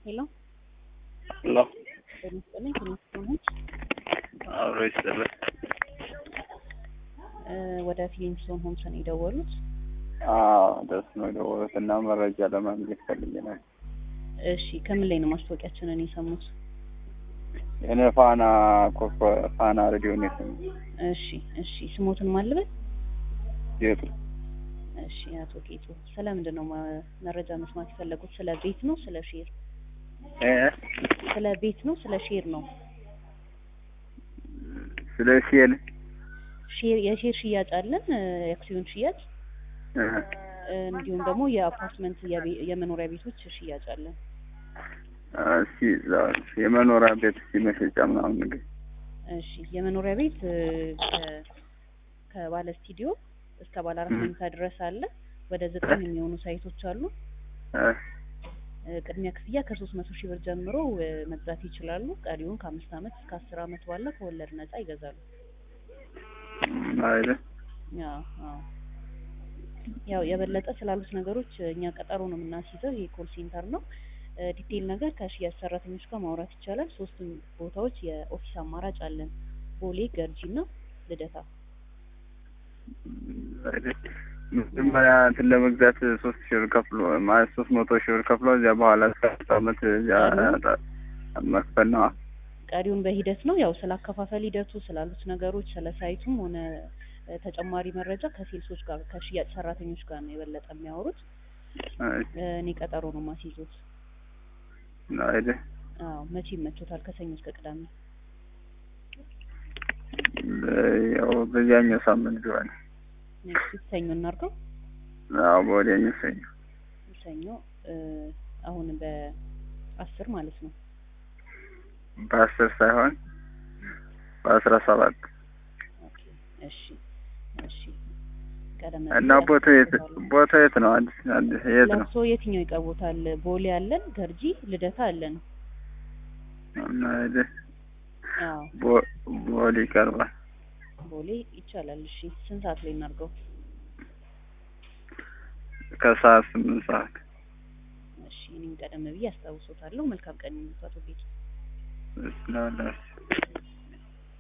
ሄሎ ሄሎ በሚስጥልኝ ትንሽ አብሮ ይስጥልኝ። ወደ ፊሊንግስቶን ሆምስ ነው የደወሉት? ደስ ነው የደወሉት እና መረጃ ለማግኘት ፈልጌ ነው። እሺ ከምን ላይ ነው ማስታወቂያችንን የሰሙት? እኔ ፋና ሬዲዮ ነው የሰማሁት። እሺ ስሞትን ማልበል? ጌጡ። እሺ አቶ ጌጡ ስለምንድን ነው መረጃ መስማት የፈለጉት? ስለ ቤት ነው ስለ ሼር? ስለ ቤት ነው ስለ ሼር ነው? ስለ ሼር የሼር ሽያጭ አለን፣ የአክሲዮን ሽያጭ እንዲሁም ደግሞ የአፓርትመንት የመኖሪያ ቤቶች ሽያጭ አለን። እሺ የመኖሪያ ቤት መሸጫ ምናምን ነገር። እሺ የመኖሪያ ቤት ከባለ ስቱዲዮ እስከ ባለ 4 መኝታ ድረስ አለ። ወደ 9 የሚሆኑ ሳይቶች አሉ። ቅድሚያ ክፍያ ከ300 ሺህ ብር ጀምሮ መግዛት ይችላሉ። ቀሪውን ከ5 ዓመት እስከ 10 ዓመት ባለ ከወለድ ነፃ ይገዛሉ። አይደል? ያው የበለጠ ስላሉት ነገሮች እኛ ቀጠሮ ነው የምናስይዘው። ይሄ ኮል ሴንተር ነው። ዲቴል ነገር ከሽያጭ ሰራተኞች ጋር ማውራት ይቻላል። 3 ቦታዎች የኦፊስ አማራጭ አለን፣ ቦሌ፣ ገርጂና ልደታ። መጀመሪያ እንትን ለመግዛት 3,000 ብር ከፍሎ ማለት 300 ሺህ ብር ከፍሎ እዚያ በኋላ እስከ 10 ዓመት እዚያ መክፈል ነው። ቀሪውን በሂደት ነው። ያው ስላከፋፈል ሂደቱ ስላሉት ነገሮች ስለ ሳይቱም ሆነ ተጨማሪ መረጃ ከሴልሶች ጋር ከሽያጭ ሰራተኞች ጋር ነው የበለጠ የሚያወሩት። እኔ ቀጠሮ ነው ማስይዙት። አይደል? መቼ ይመቾታል? ከሰኞ እስከ ቅዳሜ? ያው በዚያኛው ሳምንት ቢሆን ሰኞ እናድርገው። በወዲያኛው ሰኞ አሁን በ10 ማለት ነው። በ10 ሳይሆን በ17። ኦኬ እሺ ቀደም እና ቦታ የት ነው? አዲስ የት ነው? ለሶ የትኛው ይቀርቦታል? ቦሌ አለን፣ ገርጂ፣ ልደታ አለን። እና ቦሌ ይቀርባል። ቦሌ ይቻላል። እሺ ስንት ሰዓት ላይ እናድርገው? ከሰዓት 8 ሰዓት። እሺ እኔም ቀደም ብዬ አስታውሶታለሁ። መልካም ቀን ይሁን አቶ ቤቱ። እሺ